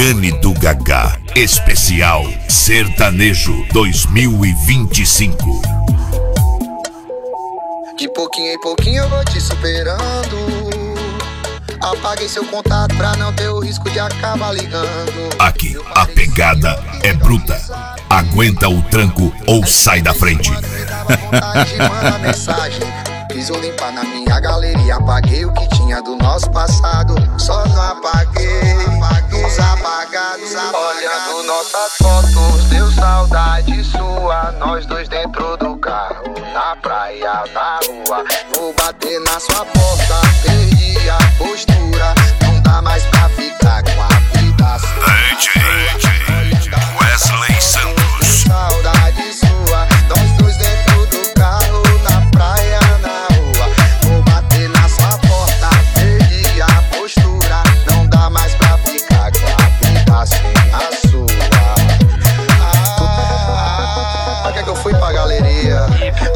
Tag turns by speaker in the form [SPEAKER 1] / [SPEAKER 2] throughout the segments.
[SPEAKER 1] Megane do Gagá, especial Sertanejo 2025.
[SPEAKER 2] De pouquinho em pouquinho eu vou te superando. Apaguei seu contato pra não ter o risco de acabar ligando.
[SPEAKER 1] Aqui a pegada é bruta. Aguenta o tranco ou sai da frente.
[SPEAKER 2] Manda mensagem. Fiz um limpar na minha galeria. Apaguei o que tinha do nosso passado. Só não apaguei os apagados. Olhando nossas fotos, deu saudade sua. Nós dois dentro do carro, na praia, na rua. Vou bater na sua porta, perdi a postura. Não dá mais pra ficar com a vida
[SPEAKER 1] DJ Wesley Santos.
[SPEAKER 2] Saudade sua, nós dois dentro do carro, na praia, na rua. Vou bater na sua porta, perdi a postura. Não dá mais pra ficar com a vida sem a sua. Pra que eu fui pra galeria?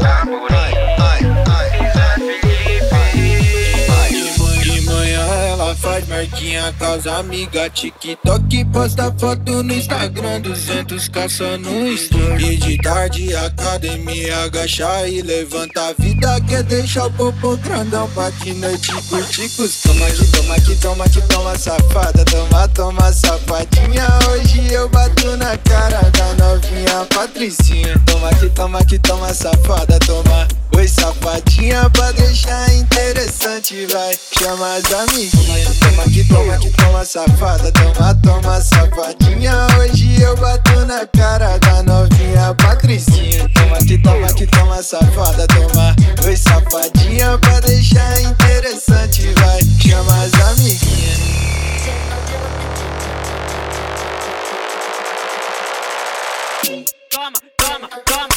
[SPEAKER 3] Faz marquinha com as amigas, TikTok, posta foto no Instagram, 200k só no story. E de tarde academia, agacha e levanta. A vida quer deixar o popô grandão pra de noite curtir. Toma aqui, toma safada, toma safadinha. Hoje eu bato na cara da novinha Patricinha. Toma aqui, toma safada, toma. Oi safadinha, pra deixar interessante, vai, chama as amiguinhas. Toma aqui, toma safada, toma safadinha. Hoje eu bato na cara da novinha Patricinha. Toma aqui, toma safada, toma. Oi safadinha, pra deixar interessante, vai, chama as amiguinhas.
[SPEAKER 4] Toma, toma, toma.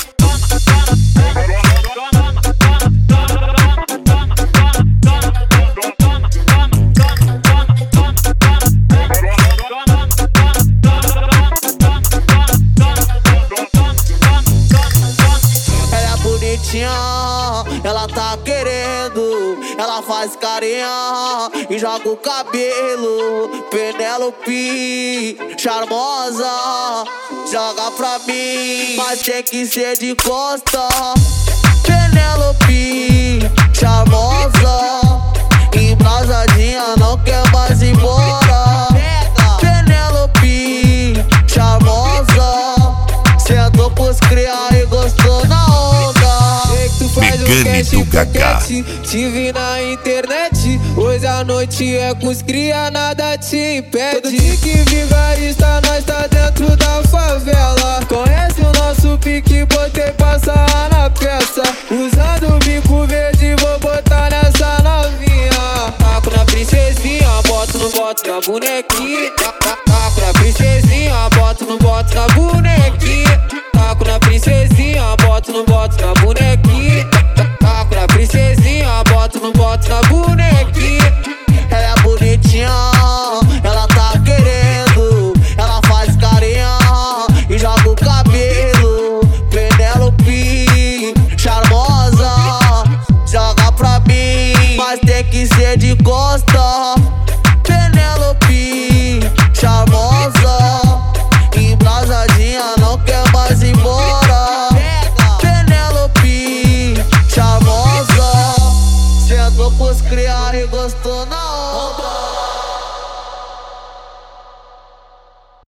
[SPEAKER 5] Ela tá querendo, ela faz carinha e joga o cabelo. Penélope, charmosa, joga pra mim, mas tem que ser de costa. Penélope, charmosa, embrasadinha, não quer mais ir embora. Penélope, charmosa, sentou pros criar e gostou na onda.
[SPEAKER 1] Megane do Gagá.
[SPEAKER 3] Te vi na internet, hoje à noite é com os cria, nada te impede. Todo dia que vigarista, nós tá dentro da favela. Conhece o nosso pique, botei passar na peça. Usando o bico verde, vou botar nessa novinha. Taco na princesinha, boto na bonequinha. Taco na princesinha, boto na bonequinha. Taco na princesinha, boto na bonequinha. Taco na princesinha, boto na bonequinha. Ela é bonitinha, ela tá querendo, ela faz carinha e joga o cabelo. Penélope, charmosa, joga pra mim, mas tem que ser de costa. Penélope, charmosa, embrasadinha, não quer mais ir embora. Penélope, charmosa, sentou pros criar e gostou na hora.